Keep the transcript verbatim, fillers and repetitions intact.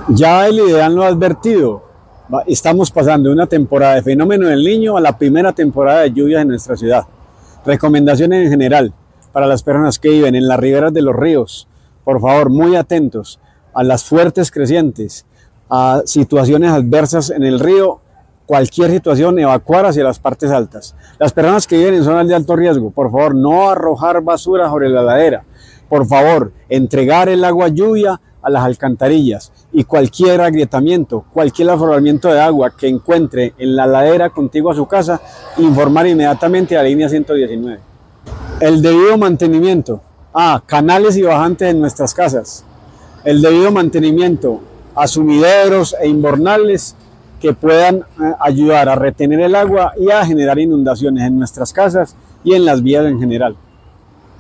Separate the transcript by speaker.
Speaker 1: Ya el ideal lo ha advertido. Estamos pasando de una temporada de fenómeno del Niño a la primera temporada de lluvias en nuestra ciudad. Recomendaciones en general para las personas que viven en las riberas de los ríos. Por favor, muy atentos a las fuertes crecientes, a situaciones adversas en el río. Cualquier situación, evacuar hacia las partes altas. Las personas que viven en zonas de alto riesgo, por favor, no arrojar basura sobre la ladera. Por favor, entregar el agua lluvia a las alcantarillas, y cualquier agrietamiento, cualquier afloramiento de agua que encuentre en la ladera contigua a su casa, informar inmediatamente a la línea ciento diecinueve. El debido mantenimiento. Ah, canales y bajantes en nuestras casas. El debido mantenimiento a sumideros e invernales que puedan eh, ayudar a retener el agua y a generar inundaciones en nuestras casas y en las vías en general.